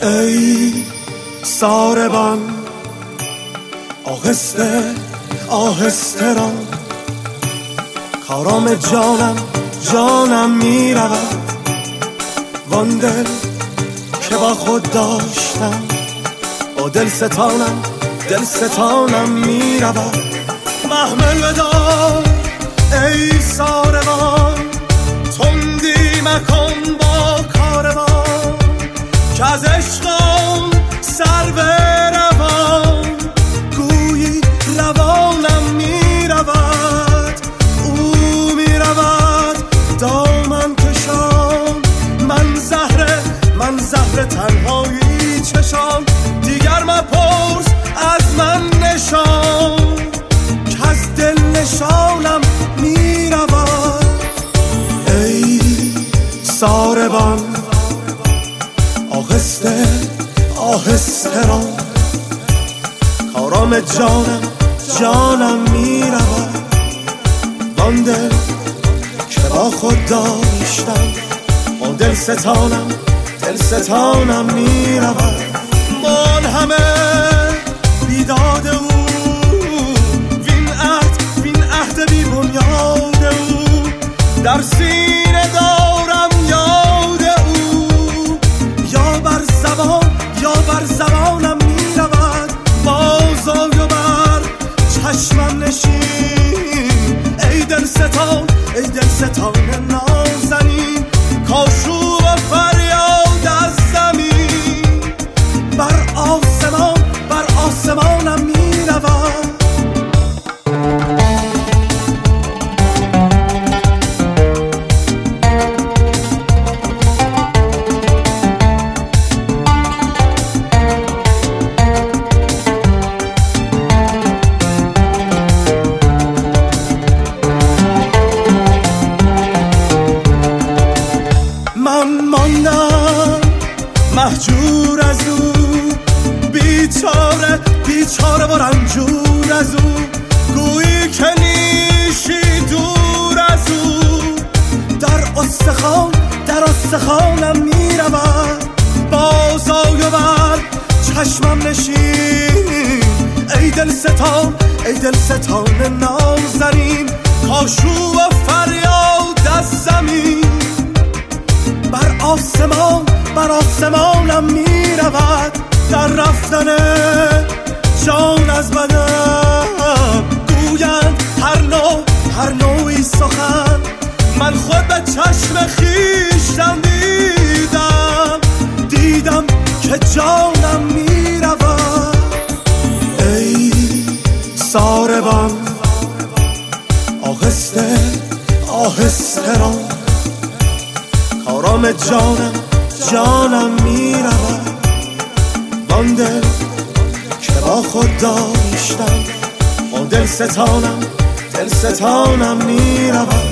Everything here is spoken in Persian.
ای ساربان آهسته آهسته را کارام جانم می رود وان دل که با خود داشتم با دل ستانم می رود محمل بدار ای ساربان تندی مکن با کاروان که از عشقم سر بروان گویی روانم می رود او می رود دامن کشان من زهر تنهایی چشان دیگر مپرس از من نشان که از دل نشانم می رود ای ساربان آهسته آهسته را کارام جانم می رود وان دل که با خود داشتم با دل ستانم می رود من همه بیداد او وین عهد بی بنیاد او در سینه دارم یاد او یا بر زبانم می رود بازآی و بر چشمم نشین ای دل ستان نازنین کاشو و فریاد از زمین بر آسمانم می رود من ماندم مهجور از او بیچاره و رنجور از او گویی که نیشی دور از او در استخوانم می رود بازآی و بر چشمم نشین ای دل ستان نازنین کاشو و فریاد از زمین بر آسمانم می رود در رفتن جان از بدن گویند هر نوعی سخن من خود به چشم خویشتن دیدم که جانم می رود ای ساربان آهسته آهسته را کارام جانم می رود وان دل که با خود داشتم با دل ستانم می رود